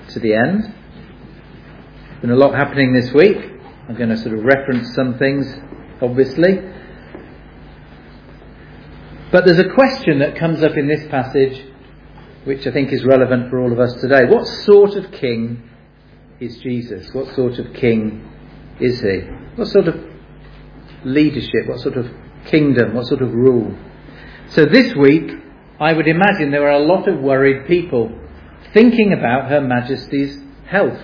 to the end. There's been a lot happening this week. I'm going to sort of reference some things, obviously. But there's a question that comes up in this passage which I think is relevant for all of us today. What sort of king is Jesus? What sort of king is he? What sort of leadership? What sort of kingdom? What sort of rule? So this week, I would imagine there were a lot of worried people thinking about Her Majesty's health.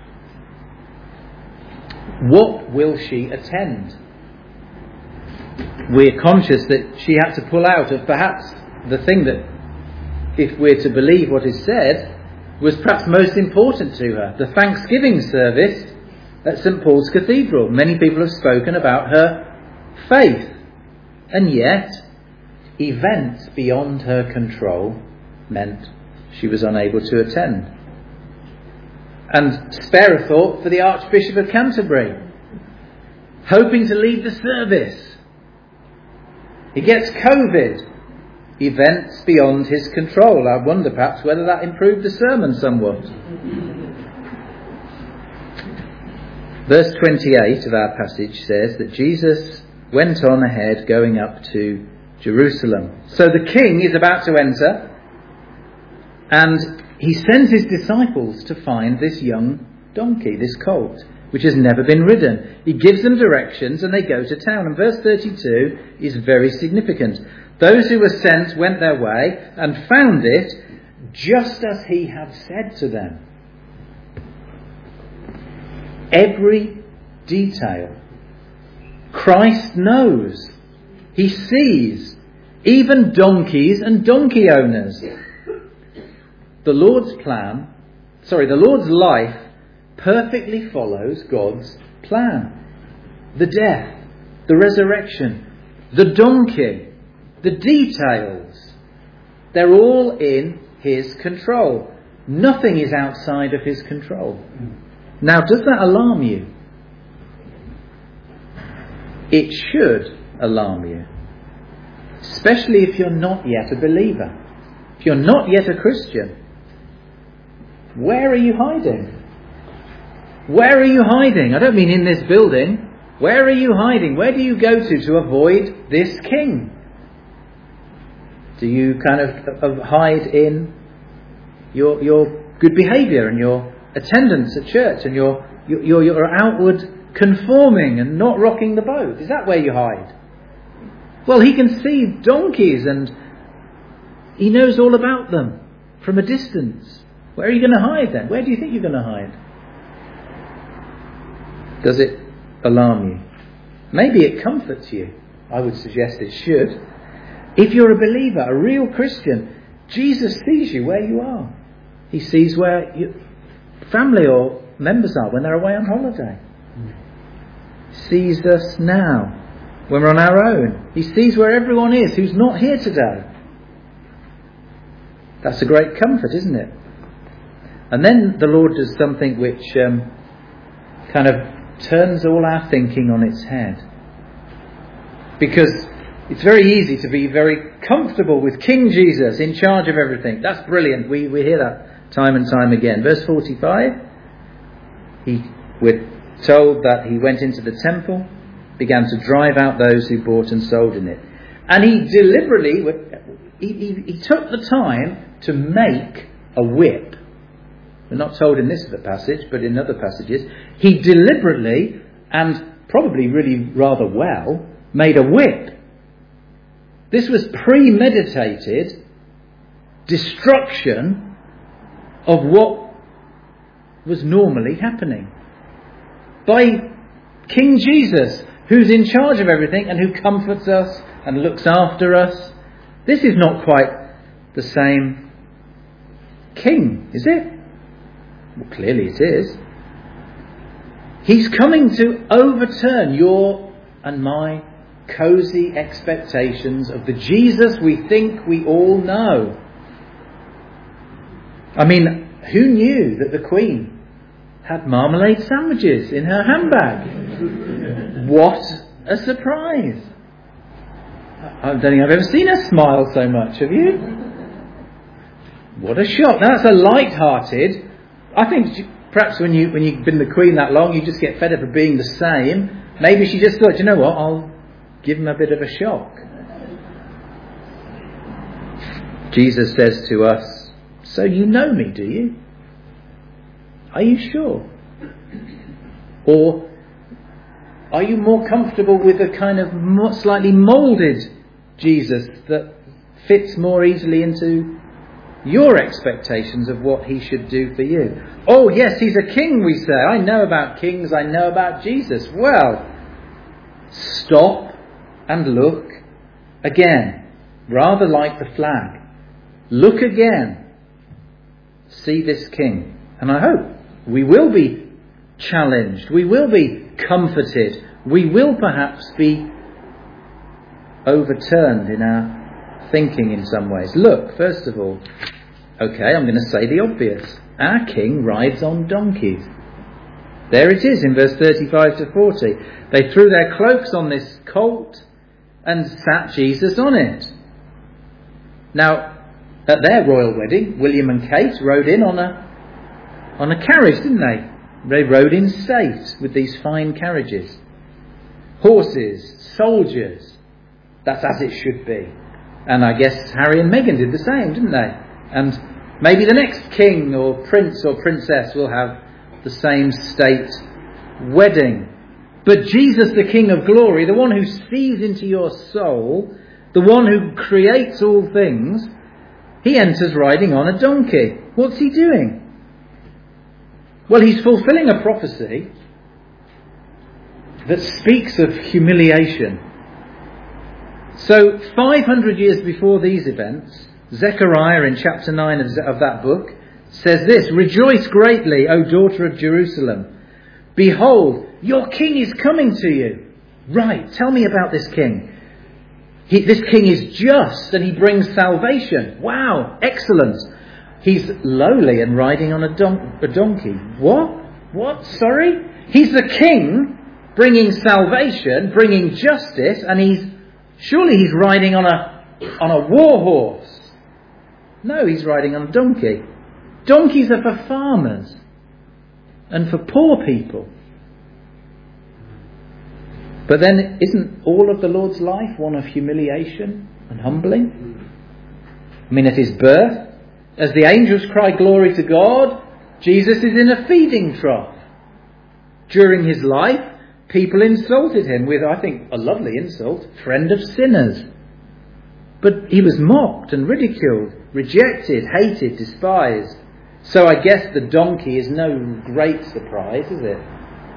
What will she attend? We're conscious that she had to pull out of perhaps the thing that, if we're to believe what is said, was perhaps most important to her, the Thanksgiving service at St. Paul's Cathedral. Many people have spoken about her faith, and yet events beyond her control meant she was unable to attend. And spare a thought for the Archbishop of Canterbury, hoping to lead the service. He gets COVID. Events beyond his control. I wonder perhaps whether that improved the sermon somewhat. Verse 28 of our passage says that Jesus went on ahead going up to Jerusalem. So the king is about to enter, and he sends his disciples to find this young donkey, this colt, which has never been ridden. He gives them directions and they go to town. And verse 32 is very significant. Those who were sent went their way and found it just as he had said to them. Every detail. Christ knows. He sees. Even donkeys and donkey owners. The Lord's life perfectly follows God's plan. The death, the resurrection, the donkey, the details, they're all in his control. Nothing is outside of his control. Now, does that alarm you? It should alarm you. Especially if you're not yet a believer. If you're not yet a Christian. Where are you hiding? Where are you hiding? I don't mean in this building. Where are you hiding? Where do you go to avoid this king? Do you kind of hide in your good behaviour and your attendance at church and your outward conforming and not rocking the boat? Is that where you hide? Well, he can see donkeys and he knows all about them from a distance. Where are you going to hide then? Where do you think you're going to hide? Does it alarm you? Maybe it comforts you. I would suggest it should. If you're a believer, a real Christian, Jesus sees you where you are. He sees where your family or members are when they're away on holiday. He sees us now when we're on our own. He sees where everyone is who's not here today. That's a great comfort, isn't it? And then the Lord does something which kind of turns all our thinking on its head. Because it's very easy to be very comfortable with King Jesus in charge of everything. That's brilliant. We hear that time and time again. Verse 45, we're told that he went into the temple, began to drive out those who bought and sold in it. And he deliberately, he took the time to make a whip. We're not told in this passage, but in other passages. He deliberately, and probably really rather well, made a whip. This was premeditated destruction of what was normally happening by King Jesus, who's in charge of everything and who comforts us and looks after us. This is not quite the same king, is it? Well, clearly it is. He's coming to overturn your and my cosy expectations of the Jesus we think we all know. I mean, who knew that the Queen had marmalade sandwiches in her handbag? What a surprise. I don't think I've ever seen her smile so much, have you? What a shock. Now that's a light-hearted, I think perhaps when you've been the Queen that long, you just get fed up of being the same. Maybe she just thought, you know what, I'll give him a bit of a shock. Jesus says to us, so you know me, do you? Are you sure? Or are you more comfortable with a kind of slightly moulded Jesus that fits more easily into your expectations of what he should do for you? Oh yes, he's a king, we say. I know about kings, I know about Jesus. Well, stop and look again, rather like the flag. Look again. See this king. And I hope we will be challenged, we will be comforted, we will perhaps be overturned in our thinking in some ways. Look, first of all, okay, I'm going to say the obvious. Our king rides on donkeys. There it is in verse 35 to 40. They threw their cloaks on this colt and sat Jesus on it. Now, at their royal wedding, William and Kate rode in on a carriage, didn't they? They rode in state with these fine carriages. Horses, soldiers. That's as it should be. And I guess Harry and Meghan did the same, didn't they? And maybe the next king or prince or princess will have the same state wedding. But Jesus, the King of glory, the one who sees into your soul, the one who creates all things, he enters riding on a donkey. What's he doing? Well, he's fulfilling a prophecy that speaks of humiliation. So 500 years before these events, Zechariah in chapter 9 of that book says this, "Rejoice greatly, O daughter of Jerusalem. Behold, your king is coming to you." Right, tell me about this king. This king is just and he brings salvation. Wow, excellent. He's lowly and riding on a donkey. What? Sorry? He's the king bringing salvation, bringing justice, and surely he's riding on a war horse. No, he's riding on a donkey. Donkeys are for farmers and for poor people. But then isn't all of the Lord's life one of humiliation and humbling? I mean, at his birth, as the angels cry glory to God, Jesus is in a feeding trough. During his life, people insulted him with, I think, a lovely insult, friend of sinners. But he was mocked and ridiculed, rejected, hated, despised. So I guess the donkey is no great surprise, is it?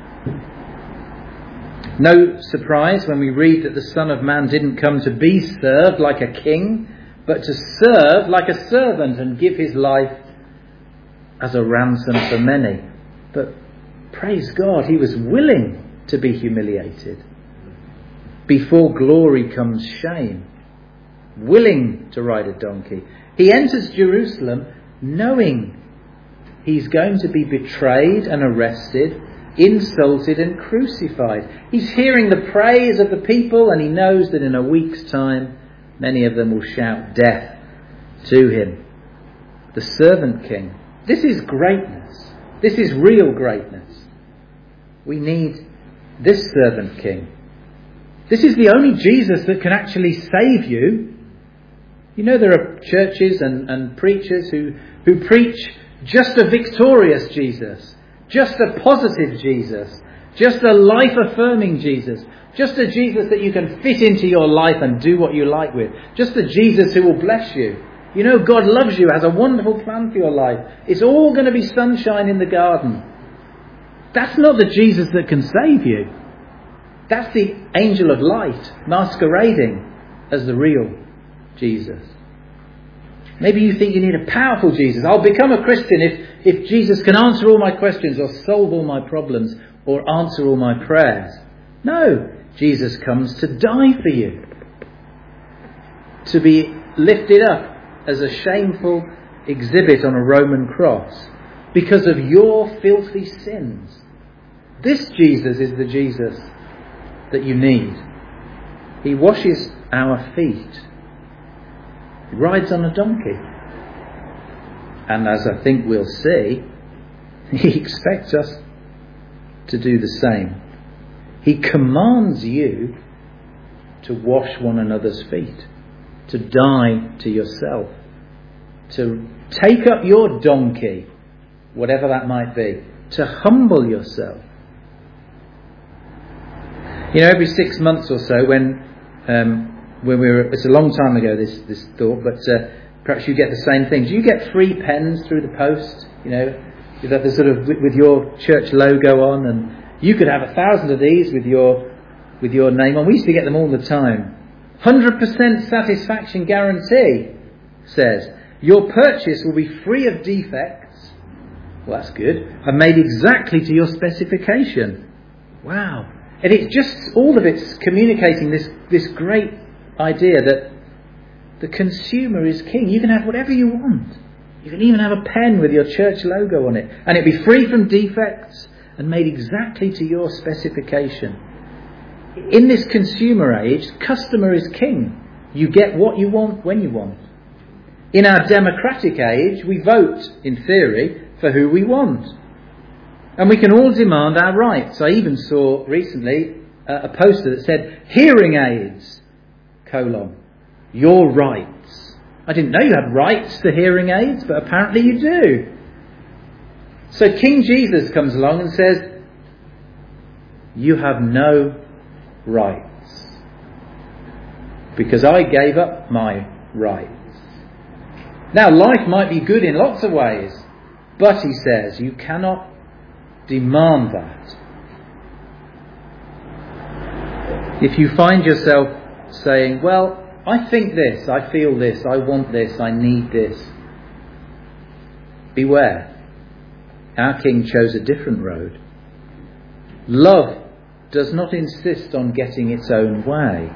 No surprise when we read that the Son of Man didn't come to be served like a king, but to serve like a servant and give his life as a ransom for many. But praise God, he was willing to be humiliated. Before glory comes shame. Willing to ride a donkey. He enters Jerusalem knowing he's going to be betrayed and arrested, insulted and crucified. He's hearing the praise of the people, and he knows that in a week's time many of them will shout death to him. The servant king. This is greatness. This is real greatness. We need this servant king. This is the only Jesus that can actually save you. You know, there are churches and preachers who preach just a victorious Jesus, just a positive Jesus, just a life-affirming Jesus, just a Jesus that you can fit into your life and do what you like with, just a Jesus who will bless you. You know, God loves you, has a wonderful plan for your life. It's all going to be sunshine in the garden. That's not the Jesus that can save you. That's the angel of light masquerading as the real Jesus. Maybe you think you need a powerful Jesus. I'll become a Christian if Jesus can answer all my questions or solve all my problems or answer all my prayers. No, Jesus comes to die for you. To be lifted up as a shameful exhibit on a Roman cross because of your filthy sins. This Jesus is the Jesus that you need. He washes our feet. He rides on a donkey. And as I think we'll see, He expects us to do the same. He commands you to wash one another's feet, to die to yourself, to take up your donkey, whatever that might be, to humble yourself. You know, every 6 months or so, when we were, it's a long time ago, this thought, but perhaps you get the same thing. Do you get free pens through the post? You know, that the sort of with your church logo on, and you could have 1,000 of these with your name on. We used to get them all the time. 100% satisfaction guarantee says your purchase will be free of defects. Well, that's good. And made exactly to your specification. Wow. And it's just, all of it's communicating this great idea that the consumer is king. You can have whatever you want. You can even have a pen with your church logo on it. And it'll be free from defects and made exactly to your specification. In this consumer age, customer is king. You get what you want when you want. In our democratic age, we vote, in theory, for who we want. And we can all demand our rights. I even saw recently a poster that said, hearing aids, your rights. I didn't know you had rights to hearing aids, but apparently you do. So King Jesus comes along and says, you have no rights, because I gave up my rights. Now, life might be good in lots of ways, but he says you cannot demand that. If you find yourself saying, well, I think this, I feel this, I want this, I need this, beware. Our King chose a different road. Love does not insist on getting its own way.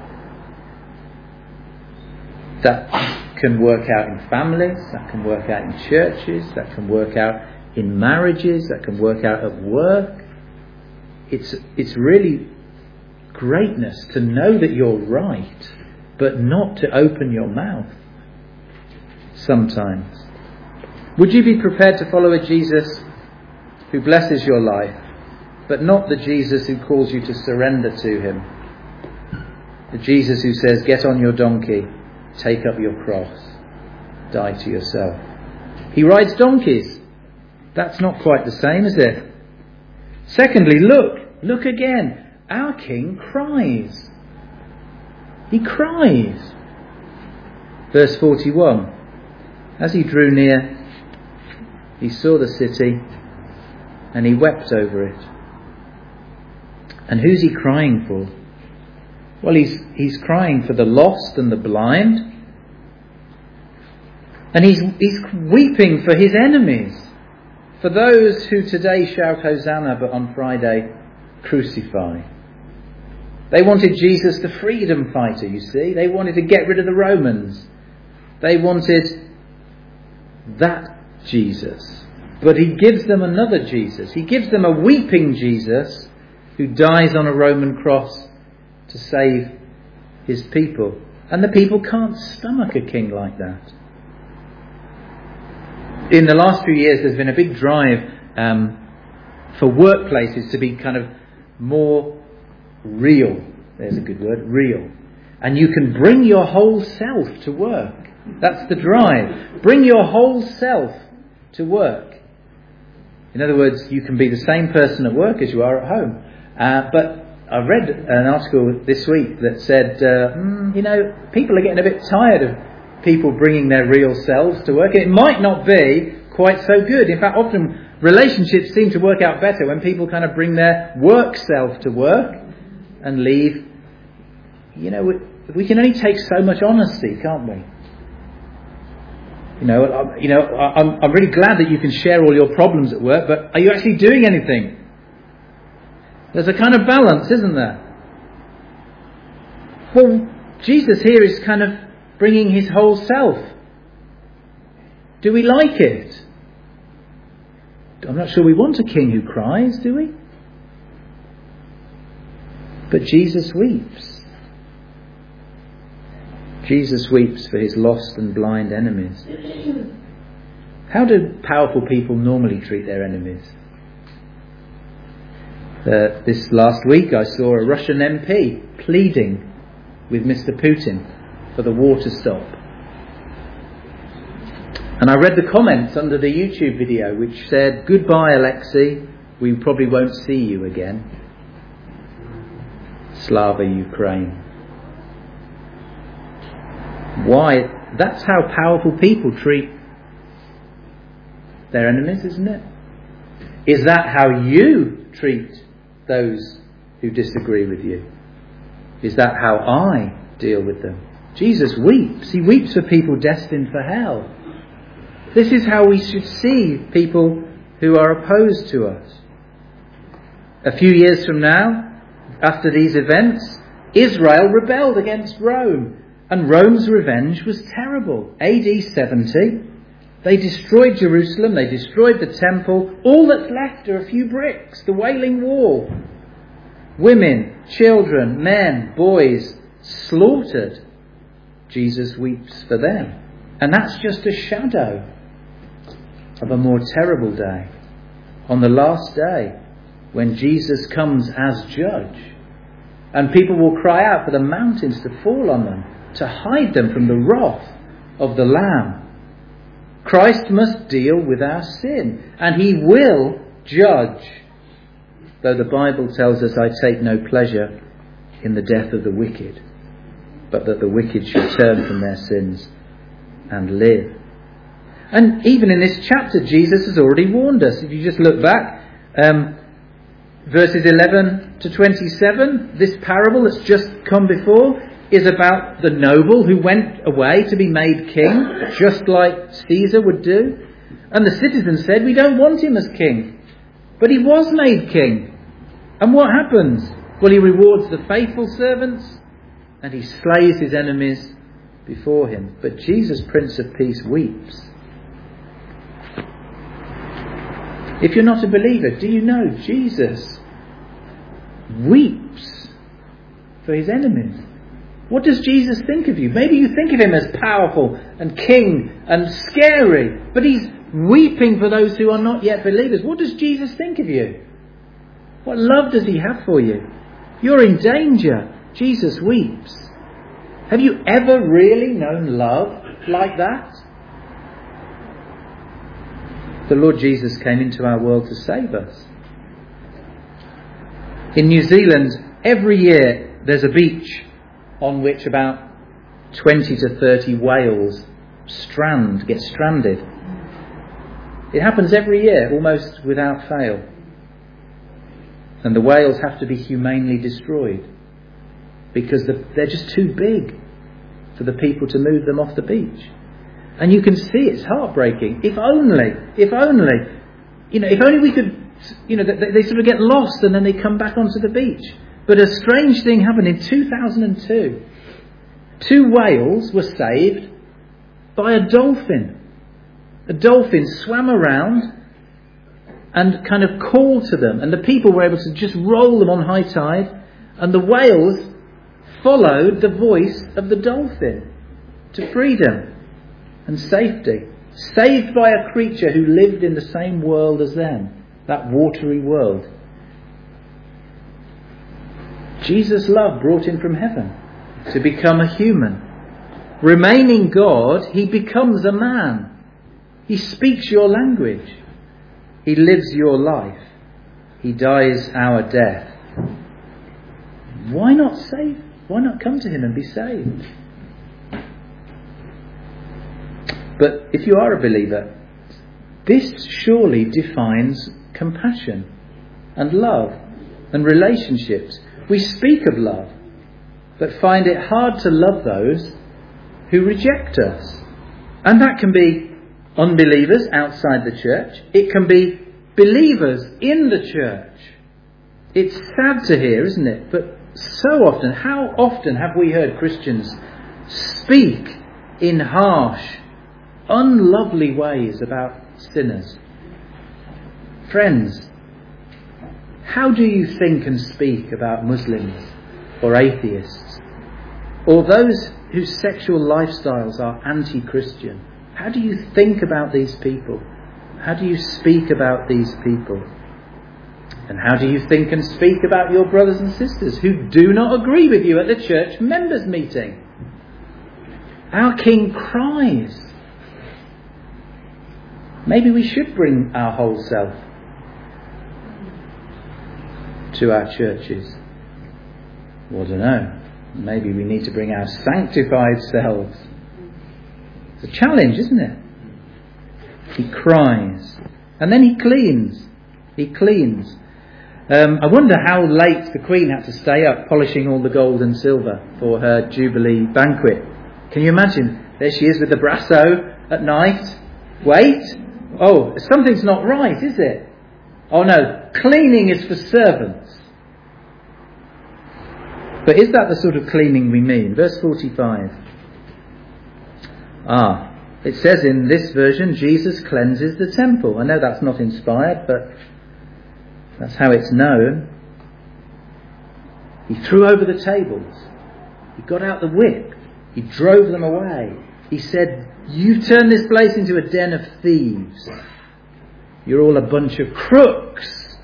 That can work out in families, that can work out in churches, that can work out in marriages, that can work out at work. It's really greatness to know that you're right, but not to open your mouth sometimes. Would you be prepared to follow a Jesus who blesses your life, but not the Jesus who calls you to surrender to him? The Jesus who says, get on your donkey, take up your cross, die to yourself. He rides donkeys. That's not quite the same, is it? Secondly, look again. Our King cries. He cries. Verse 41. As he drew near, he saw the city and he wept over it. And who's he crying for? Well, he's crying for the lost and the blind. And he's weeping for his enemies. For those who today shout Hosanna, but on Friday crucify. They wanted Jesus the freedom fighter, you see. They wanted to get rid of the Romans. They wanted that Jesus. But he gives them another Jesus. He gives them a weeping Jesus who dies on a Roman cross to save his people. And the people can't stomach a king like that. In the last few years, there's been a big drive for workplaces to be kind of more real. There's a good word, real. And you can bring your whole self to work. That's the drive. Bring your whole self to work. In other words, you can be the same person at work as you are at home. But I read an article this week that said, people are getting a bit tired of people bringing their real selves to work. It might not be quite so good. In fact, often relationships seem to work out better when people kind of bring their work self to work and leave. We can only take so much honesty, can't we? I'm really glad that you can share all your problems at work, but are you actually doing anything? There's a kind of balance, isn't there? Well, Jesus here is kind of bringing his whole self. Do we like it? I'm not sure we want a king who cries, do we? But Jesus weeps. Jesus weeps for his lost and blind enemies. How do powerful people normally treat their enemies? This last week I saw a Russian MP pleading with Mr. Putin for the war to stop. And I read the comments under the YouTube video which said, "Goodbye, Alexei, we probably won't see you again. Slava Ukraine." Why? That's how powerful people treat their enemies, isn't it? Is that how you treat those who disagree with you? Is that how I deal with them? Jesus weeps. He weeps for people destined for hell. This is how we should see people who are opposed to us. A few years from now, after these events, Israel rebelled against Rome, and Rome's revenge was terrible. AD 70, they destroyed Jerusalem, they destroyed the temple. All that's left are a few bricks, the Wailing Wall. Women, children, men, boys slaughtered. Jesus weeps for them. And that's just a shadow of a more terrible day. On the last day, when Jesus comes as judge, and people will cry out for the mountains to fall on them, to hide them from the wrath of the Lamb. Christ must deal with our sin, and he will judge. Though the Bible tells us, "I take no pleasure in the death of the wicked, but that the wicked should turn from their sins and live." And even in this chapter, Jesus has already warned us. If you just look back, verses 11 to 27, this parable that's just come before is about the noble who went away to be made king, just like Caesar would do. And the citizens said, "We don't want him as king." But he was made king. And what happens? Well, he rewards the faithful servants and he slays his enemies before him. But Jesus, Prince of Peace, weeps. If you're not a believer, do you know Jesus weeps for his enemies? What does Jesus think of you? Maybe you think of him as powerful and king and scary, but he's weeping for those who are not yet believers. What does Jesus think of you? What love does he have for you? You're in danger. Jesus weeps. Have you ever really known love like that? The Lord Jesus came into our world to save us. In New Zealand, every year there's a beach on which about 20 to 30 whales get stranded. It happens every year, almost without fail. And the whales have to be humanely destroyed because they're just too big for the people to move them off the beach. And you can see it's heartbreaking. If only, if only we could, they sort of get lost and then they come back onto the beach. But a strange thing happened in 2002. 2 whales were saved by a dolphin. A dolphin swam around and kind of called to them. And the people were able to just roll them on high tide. And the whales followed the voice of the dolphin to freedom and safety. Saved by a creature who lived in the same world as them. That watery world. Jesus' love brought him from heaven to become a human. Remaining God, he becomes a man. He speaks your language. He lives your life. He dies our death. Why not save? Why not come to him and be saved? But if you are a believer, this surely defines compassion and love and relationships. We speak of love, but find it hard to love those who reject us. And that can be unbelievers outside the church. It can be believers in the church. It's sad to hear, isn't it? But so often, how often have we heard Christians speak in harsh, unlovely ways about sinners? Friends, how do you think and speak about Muslims or atheists or those whose sexual lifestyles are anti-Christian? How do you think about these people? How do you speak about these people? And how do you think and speak about your brothers and sisters who do not agree with you at the church members' meeting? Our King cries. Maybe we should bring our whole self to our churches. Well, I don't know. Maybe we need to bring our sanctified selves. It's a challenge, isn't it? He cries. And then he cleans. He cleans. I wonder how late the Queen had to stay up polishing all the gold and silver for her Jubilee banquet. Can you imagine? There she is with the brasso at night. Wait. Oh, something's not right, is it? Oh no, cleaning is for servants. But is that the sort of cleaning we mean? Verse 45. It says in this version, Jesus cleanses the temple. I know that's not inspired, but that's how it's known. He threw over the tables. He got out the whip. He drove them away. He said, "You've turned this place into a den of thieves. You're all a bunch of crooks."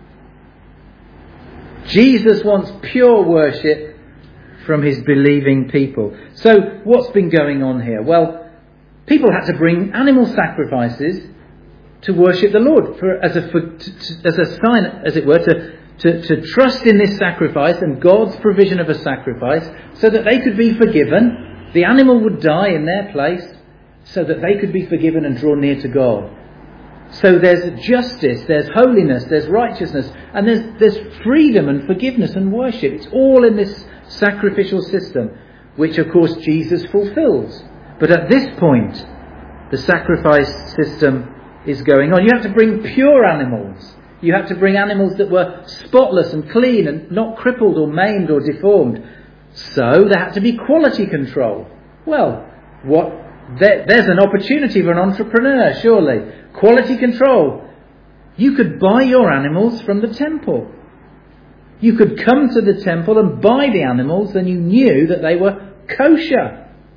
Jesus wants pure worship from his believing people. So what's been going on here? Well, people had to bring animal sacrifices to worship the Lord, as a sign, as it were, to trust in this sacrifice and God's provision of a sacrifice so that they could be forgiven. The animal would die in their place so that they could be forgiven and draw near to God. So there's justice, there's holiness, there's righteousness, and there's freedom and forgiveness and worship. It's all in this sacrificial system, which of course Jesus fulfills. But at this point, the sacrifice system is going on. You have to bring pure animals. You have to bring animals that were spotless and clean and not crippled or maimed or deformed. So there had to be quality control. Well, there's an opportunity for an entrepreneur, surely. Quality control. You could buy your animals from the temple. You could come to the temple and buy the animals, and you knew that they were kosher.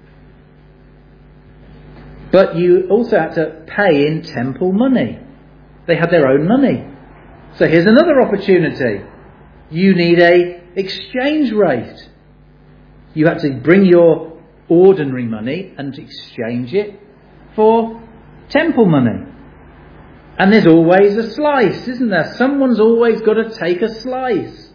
But you also had to pay in temple money. They had their own money. So here's another opportunity. You need a exchange rate. You had to bring your ordinary money and exchange it for temple money. And there's always a slice, isn't there? Someone's always got to take a slice.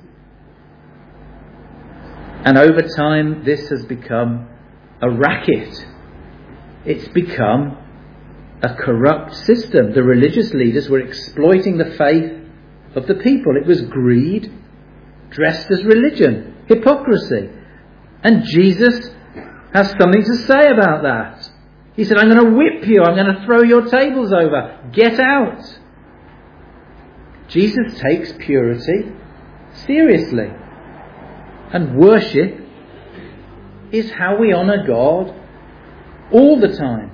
And over time, this has become a racket. It's become a corrupt system. The religious leaders were exploiting the faith of the people. It was greed dressed as religion, hypocrisy. And Jesus has something to say about that. He said, "I'm going to whip you. I'm going to throw your tables over. Get out." Jesus takes purity seriously. And worship is how we honour God all the time.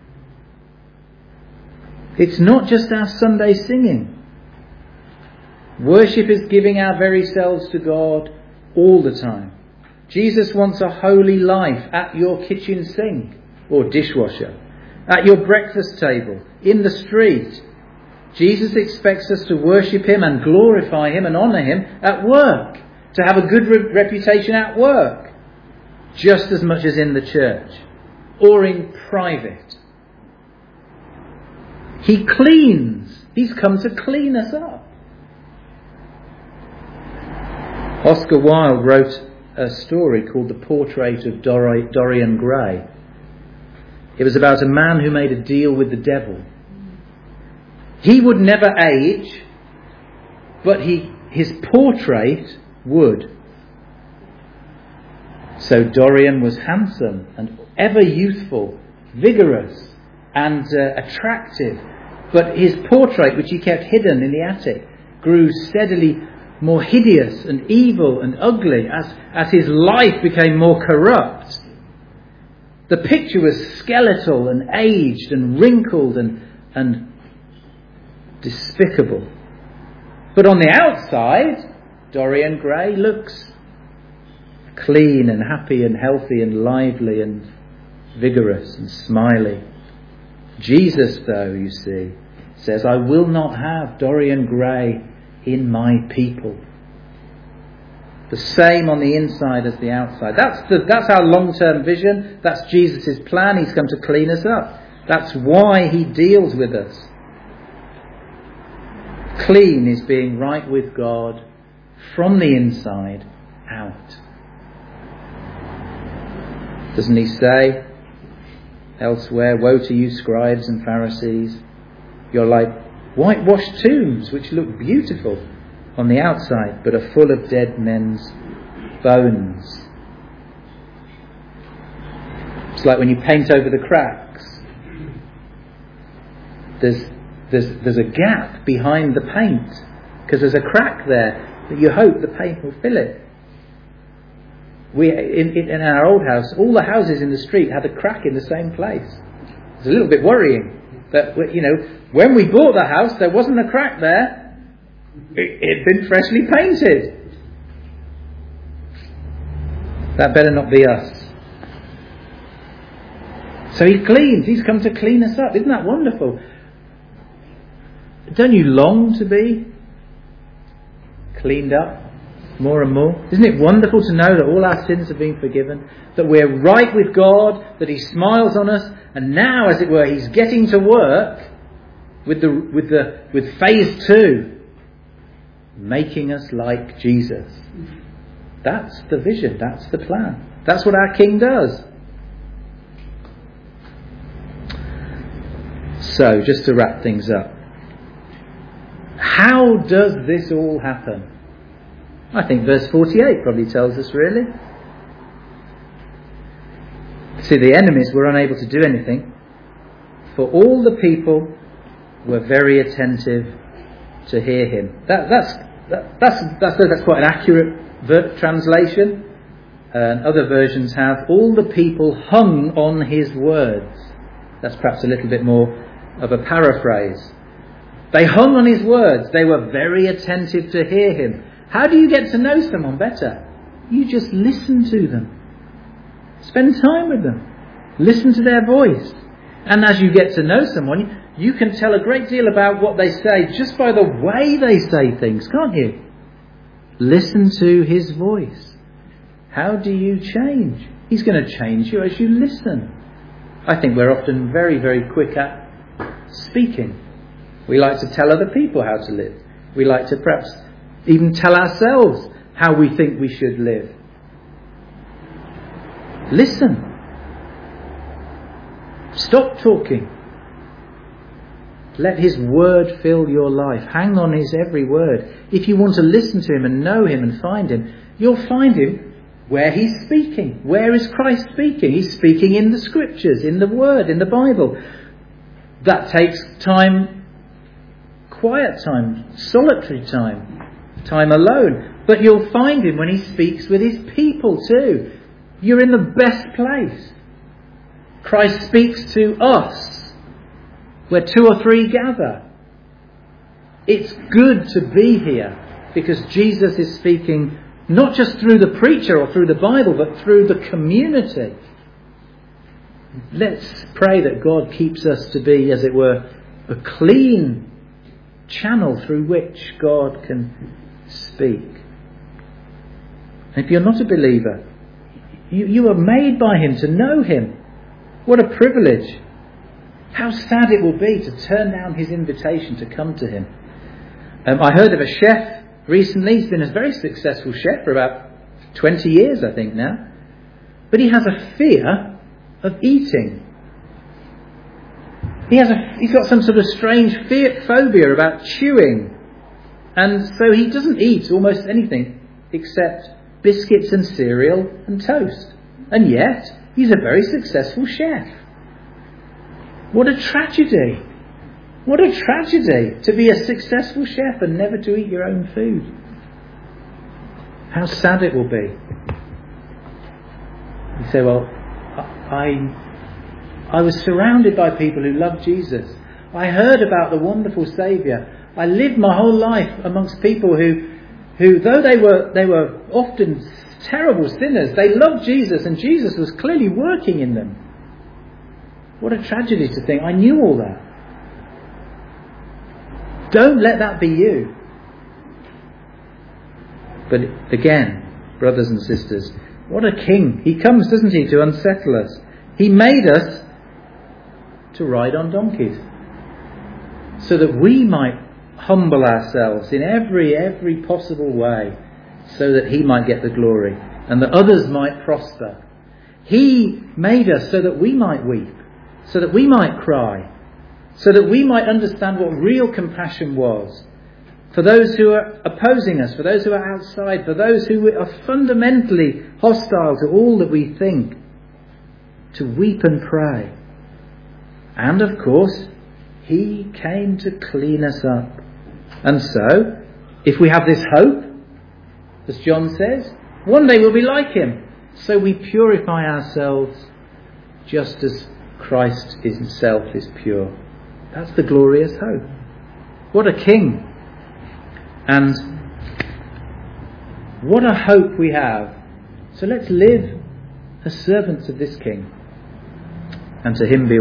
It's not just our Sunday singing. Worship is giving our very selves to God all the time. Jesus wants a holy life at your kitchen sink or dishwasher, at your breakfast table, in the street. Jesus expects us to worship him and glorify him and honour him at work, to have a good reputation at work, just as much as in the church or in private. He cleans. He's come to clean us up. Oscar Wilde wrote a story called The Portrait of Dorian Gray. It was about a man who made a deal with the devil. He would never age, but his portrait would. So Dorian was handsome and ever youthful, vigorous and attractive. But his portrait, which he kept hidden in the attic, grew steadily more hideous and evil and ugly as his life became more corrupt. The picture was skeletal and aged and wrinkled and despicable. But on the outside, Dorian Gray looks clean and happy and healthy and lively and vigorous and smiley. Jesus, though, you see, says, "I will not have Dorian Gray in my people. The same on the inside as the outside. That's our long-term vision. That's Jesus' plan. He's come to clean us up. That's why he deals with us. Clean is being right with God from the inside out. Doesn't he say elsewhere, "Woe to you, scribes and Pharisees. You're like whitewashed tombs, which look beautiful on the outside, but are full of dead men's bones." It's like when you paint over the cracks. There's a gap behind the paint because there's a crack there that you hope the paint will fill it. In our old house, all the houses in the street had a crack in the same place. It's a little bit worrying that, when we bought the house, there wasn't a crack there. It'd been freshly painted. That better not be us. So he cleans. He's come to clean us up. Isn't that wonderful? Don't you long to be cleaned up more and more? Isn't it wonderful to know that all our sins have been forgiven, that we're right with God, that he smiles on us, and now, as it were, he's getting to work with phase 2, making us like Jesus. That's the vision. That's the plan. That's what our King does. So, just to wrap things up, how does this all happen? I think verse 48 probably tells us, really. See, the enemies were unable to do anything, for all the people were very attentive to hear him. That's quite an accurate translation. And other versions have, all the people hung on his words. That's perhaps a little bit more of a paraphrase. They hung on his words. They were very attentive to hear him. How do you get to know someone better? You just listen to them. Spend time with them. Listen to their voice. And as you get to know someone, you can tell a great deal about what they say just by the way they say things, can't you? Listen to his voice. How do you change? He's going to change you as you listen. I think we're often very, very quick at speaking. We like to tell other people how to live. We like to perhaps even tell ourselves how we think we should live. Listen. Stop talking. Let his word fill your life. Hang on his every word. If you want to listen to him and know him and find him, you'll find him where he's speaking. Where is Christ speaking? He's speaking in the scriptures, in the word, in the Bible. That takes time, quiet time, solitary time, time alone. But you'll find him when he speaks with his people too. You're in the best place. Christ speaks to us where 2 or 3 gather. It's good to be here because Jesus is speaking not just through the preacher or through the Bible, but through the community. Let's pray that God keeps us to be, as it were, a clean channel through which God can speak. If you're not a believer, you are made by him to know him. What a privilege. How sad it will be to turn down his invitation to come to him. I heard of a chef recently. He's been a very successful chef for about 20 years, I think now. But he has a fear of eating. He's got some sort of strange phobia about chewing. And so he doesn't eat almost anything except biscuits and cereal and toast. And yet, he's a very successful chef. What a tragedy. What a tragedy to be a successful chef and never to eat your own food. How sad it will be. You say, well, I was surrounded by people who loved Jesus. I heard about the wonderful Saviour. I lived my whole life amongst people who though they were often terrible sinners, they loved Jesus and Jesus was clearly working in them. What a tragedy to think, I knew all that. Don't let that be you. But again, brothers and sisters, what a king. He comes, doesn't he, to unsettle us. He made us to ride on donkeys, so that we might humble ourselves in every possible way, so that he might get the glory and that others might prosper. He made us so that we might weep, so that we might cry, so that we might understand what real compassion was for those who are opposing us, for those who are outside, for those who are fundamentally hostile to all that we think, to weep and pray. And of course, he came to clean us up. And so, if we have this hope, as John says, one day we'll be like him. So we purify ourselves just as Christ himself is pure. That's the glorious hope. What a king. And what a hope we have. So let's live as servants of this king. And to him be